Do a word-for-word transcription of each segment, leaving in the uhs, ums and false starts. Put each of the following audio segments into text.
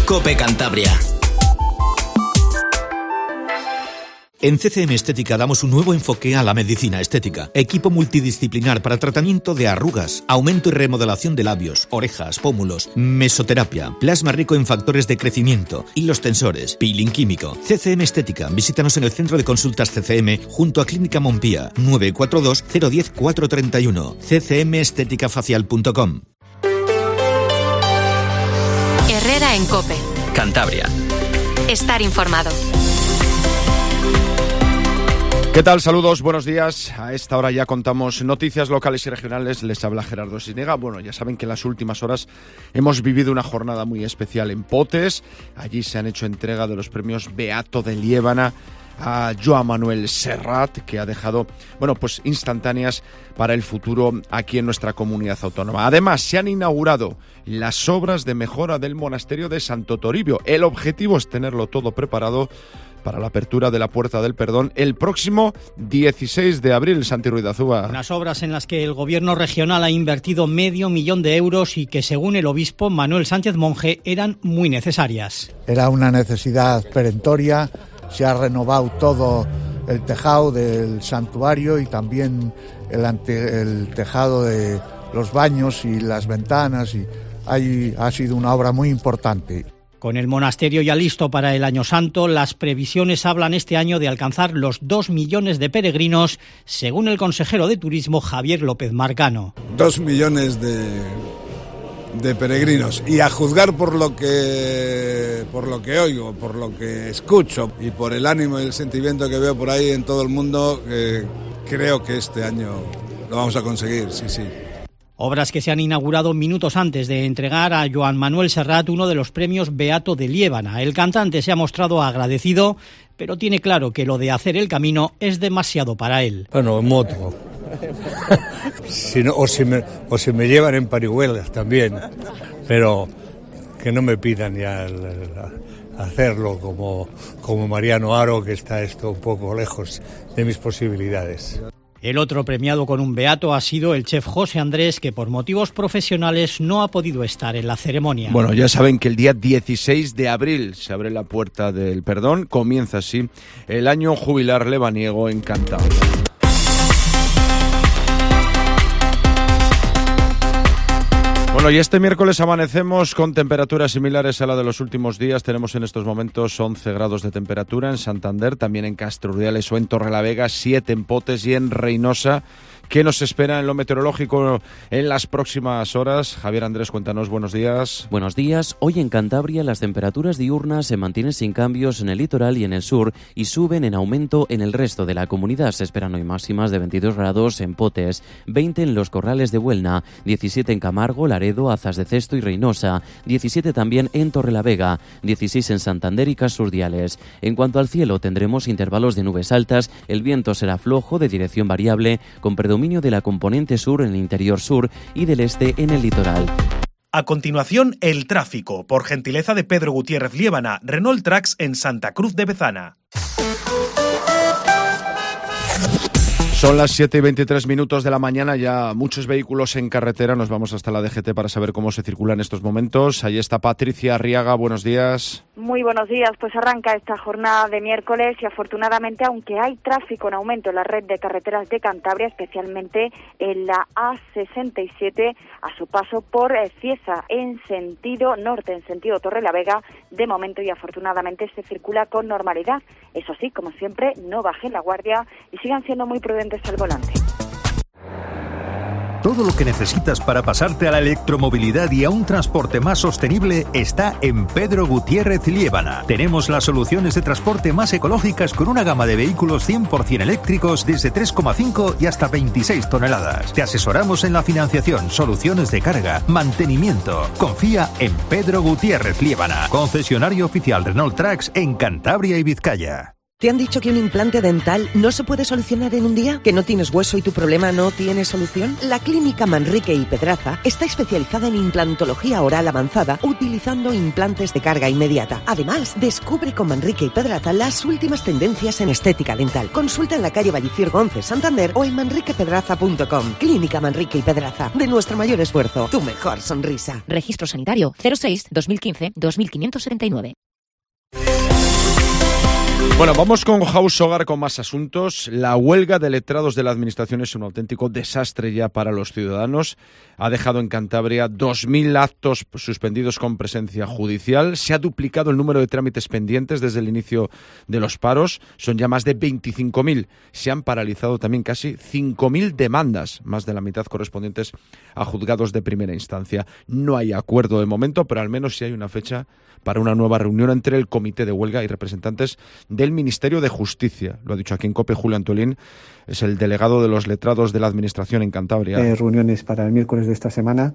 COPE Cantabria. En C C M Estética damos un nuevo enfoque a la medicina estética. Equipo multidisciplinar para tratamiento de arrugas, aumento y remodelación de labios, orejas, pómulos, mesoterapia, plasma rico en factores de crecimiento, hilos tensores, peeling químico. C C M Estética. Visítanos en el centro de consultas C C M junto a Clínica Montpía, nueve cuatro dos cero uno cero cuatro tres uno. c c m estética facial punto com. Herrera en COPE. Cantabria. Estar informado. ¿Qué tal? Saludos, buenos días. A esta hora ya contamos noticias locales y regionales. Les habla Gerardo Sinega. Bueno, ya saben que en las últimas horas hemos vivido una jornada muy especial en Potes. Allí se han hecho entrega de los premios Beato de Liébana a Joan Manuel Serrat, que ha dejado, bueno, pues instantáneas para el futuro aquí en nuestra comunidad autónoma. Además, se han inaugurado las obras de mejora del monasterio de Santo Toribio. El objetivo es tenerlo todo preparado para la apertura de la Puerta del Perdón el próximo dieciséis de abril, Santi Ruiz de Azúa. Unas obras en las que el gobierno regional ha invertido medio millón de euros y que, según el obispo Manuel Sánchez Monje, eran muy necesarias. Era una necesidad perentoria, se ha renovado todo el tejado del santuario y también el, ante, el tejado de los baños y las ventanas, y ahí ha sido una obra muy importante. Con el monasterio ya listo para el Año Santo, las previsiones hablan este año de alcanzar los dos millones de peregrinos, según el consejero de Turismo Javier López Marcano. Dos millones de, de peregrinos, y a juzgar por lo que por lo que oigo, por lo que escucho y por el ánimo y el sentimiento que veo por ahí en todo el mundo, eh, creo que este año lo vamos a conseguir, sí, sí. Obras que se han inaugurado minutos antes de entregar a Joan Manuel Serrat uno de los premios Beato de Liébana. El cantante se ha mostrado agradecido, pero tiene claro que lo de hacer el camino es demasiado para él. Bueno, en moto. si no, o, si me, o si me llevan en parihuelas también, pero que no me pidan ya el, el, hacerlo como, como Mariano Aro, que está esto un poco lejos de mis posibilidades. El otro premiado con un beato ha sido el chef José Andrés, que por motivos profesionales no ha podido estar en la ceremonia. Bueno, ya saben que el día dieciséis de abril se abre la Puerta del Perdón. Comienza así el año jubilar lebaniego en Cantabria. Bueno, y este miércoles amanecemos con temperaturas similares a la de los últimos días. Tenemos en estos momentos once grados de temperatura en Santander, también en Castro Urdiales o en Torrelavega, siete en Potes y en Reynosa. ¿Qué nos espera en lo meteorológico en las próximas horas? Javier Andrés, cuéntanos, buenos días. Buenos días. Hoy en Cantabria las temperaturas diurnas se mantienen sin cambios en el litoral y en el sur y suben en aumento en el resto de la comunidad. Se esperan hoy máximas de veintidós grados en Potes, veinte en los Corrales de Buelna, diecisiete en Camargo, Laredo, Azas de Cesto y Reynosa, diecisiete también en Torrelavega, dieciséis en Santander y Castro Urdiales. En cuanto al cielo, tendremos intervalos de nubes altas, el viento será flojo de dirección variable, con predominio de la componente sur en el interior sur y del este en el litoral. A continuación, el tráfico, por gentileza de Pedro Gutiérrez Liébana, Renault Trax en Santa Cruz de Bezana. Son las siete y veintitrés minutos de la mañana, ya muchos vehículos en carretera. Nos vamos hasta la D G T para saber cómo se circula en estos momentos. Ahí está Patricia Arriaga, buenos días. Muy buenos días, pues arranca esta jornada de miércoles y afortunadamente, aunque hay tráfico en aumento en la red de carreteras de Cantabria, especialmente en la A sesenta y siete a su paso por Cieza en sentido norte, en sentido Torrelavega, de momento y afortunadamente se circula con normalidad. Eso sí, como siempre, no bajen la guardia y sigan siendo muy prudentes al volante. Todo lo que necesitas para pasarte a la electromovilidad y a un transporte más sostenible está en Pedro Gutiérrez Liébana. Tenemos las soluciones de transporte más ecológicas con una gama de vehículos cien por ciento eléctricos desde tres coma cinco y hasta veintiséis toneladas. Te asesoramos en la financiación, soluciones de carga, mantenimiento. Confía en Pedro Gutiérrez Liébana, concesionario oficial Renault Trax en Cantabria y Vizcaya. ¿Te han dicho que un implante dental no se puede solucionar en un día? ¿Que no tienes hueso y tu problema no tiene solución? La Clínica Manrique y Pedraza está especializada en implantología oral avanzada utilizando implantes de carga inmediata. Además, descubre con Manrique y Pedraza las últimas tendencias en estética dental. Consulta en la calle Vallicir Gonce, Santander o en manrique pedraza punto com. Clínica Manrique y Pedraza. De nuestro mayor esfuerzo, tu mejor sonrisa. Registro sanitario cero seis dos mil quince dos mil quinientos setenta y nueve. Bueno, vamos con House Hogar con más asuntos. La huelga de letrados de la Administración es un auténtico desastre ya para los ciudadanos. Ha dejado en Cantabria dos mil actos suspendidos con presencia judicial. Se ha duplicado el número de trámites pendientes desde el inicio de los paros. Son ya más de veinticinco mil. Se han paralizado también casi cinco mil demandas, más de la mitad correspondientes a juzgados de primera instancia. No hay acuerdo de momento, pero al menos sí hay una fecha para una nueva reunión entre el Comité de Huelga y representantes del Ministerio de Justicia. Lo ha dicho aquí en COPE Julio Antolín, es el delegado de los letrados de la Administración en Cantabria. Eh, reuniones para el miércoles de esta semana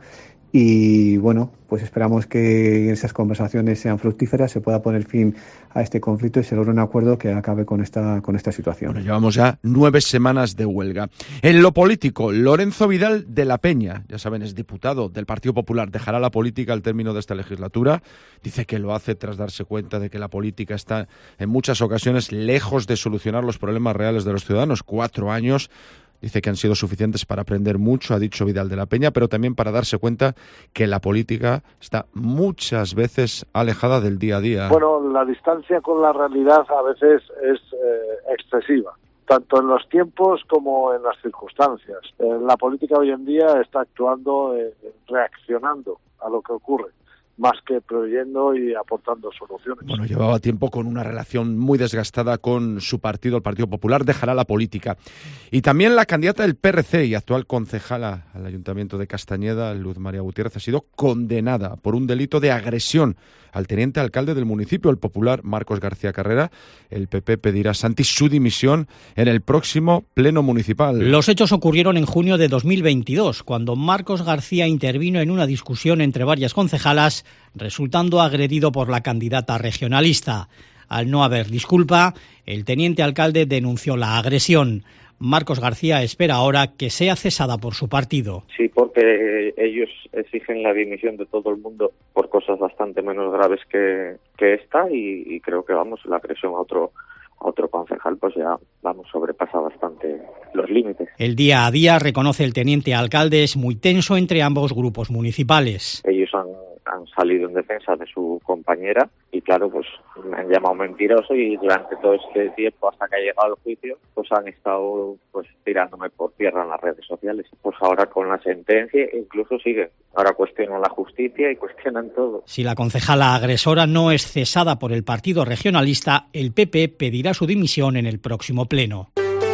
y bueno, pues esperamos que esas conversaciones sean fructíferas, se pueda poner fin a este conflicto y se logre un acuerdo que acabe con esta, con esta situación. Bueno, llevamos ya nueve semanas de huelga. En lo político, Lorenzo Vidal de la Peña, ya saben, es diputado del Partido Popular, dejará la política al término de esta legislatura. Dice que lo hace tras darse cuenta de que la política está en muchas ocasiones lejos de solucionar los problemas reales de los ciudadanos. Cuatro años. Dice que han sido suficientes para aprender mucho, ha dicho Vidal de la Peña, pero también para darse cuenta que la política está muchas veces alejada del día a día. Bueno, la distancia con la realidad a veces es eh, excesiva, tanto en los tiempos como en las circunstancias. Eh, la política hoy en día está actuando, eh, reaccionando a lo que ocurre, más que preveyendo y aportando soluciones. Bueno, llevaba tiempo con una relación muy desgastada con su partido, el Partido Popular, dejará la política. Y también la candidata del P R C y actual concejala al Ayuntamiento de Castañeda, Luz María Gutiérrez, ha sido condenada por un delito de agresión al teniente alcalde del municipio, el popular Marcos García Carrera. El P P pedirá a Santi su dimisión en el próximo pleno municipal. Los hechos ocurrieron en junio de dos mil veintidós, cuando Marcos García intervino en una discusión entre varias concejalas, resultando agredido por la candidata regionalista. Al no haber disculpa, el teniente alcalde denunció la agresión. Marcos García espera ahora que sea cesada por su partido. Sí, porque ellos exigen la dimisión de todo el mundo por cosas bastante menos graves que, que esta y, y creo que vamos la agresión a otro a otro concejal pues ya vamos sobrepasa bastante los límites. El día a día, reconoce el teniente alcalde, es muy tenso entre ambos grupos municipales. Ellos han han salido en defensa de su compañera y claro, pues me han llamado mentiroso y durante todo este tiempo hasta que ha llegado el juicio, pues han estado pues tirándome por tierra en las redes sociales. Pues ahora con la sentencia incluso siguen. Ahora cuestionan la justicia y cuestionan todo. Si la concejala agresora no es cesada por el partido regionalista, el P P pedirá su dimisión en el próximo pleno.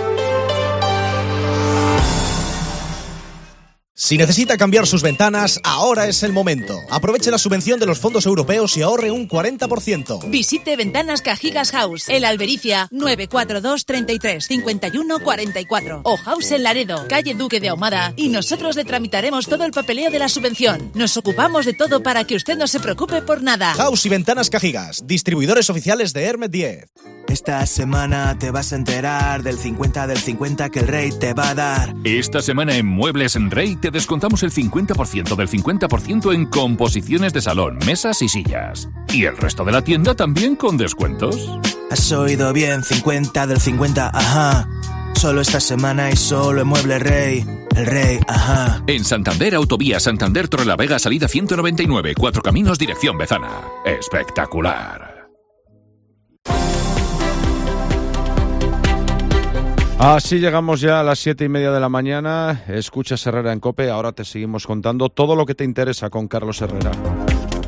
Si necesita cambiar sus ventanas, ahora es el momento. Aproveche la subvención de los fondos europeos y ahorre un cuarenta por ciento. Visite Ventanas Cajigas House, el Albericia, nueve cuatro dos, treinta y tres, cincuenta y uno, cuarenta y cuatro. O House en Laredo, calle Duque de Ahumada, y nosotros le tramitaremos todo el papeleo de la subvención. Nos ocupamos de todo para que usted no se preocupe por nada. House y Ventanas Cajigas, distribuidores oficiales de Hermet diez. Esta semana te vas a enterar del cincuenta del cincuenta que el Rey te va a dar. Esta semana en Muebles en Rey te descontamos el cincuenta por ciento del cincuenta por ciento en composiciones de salón, mesas y sillas. Y el resto de la tienda también con descuentos. Has oído bien, cincuenta del cincuenta, ajá. Solo esta semana y solo en Muebles Rey. El Rey, ajá. En Santander, Autovía Santander Torrelavega, salida ciento noventa y nueve, Cuatro Caminos, dirección Bezana. Espectacular. Así llegamos ya a las siete y media de la mañana. Escuchas Herrera en COPE. Ahora te seguimos contando todo lo que te interesa con Carlos Herrera.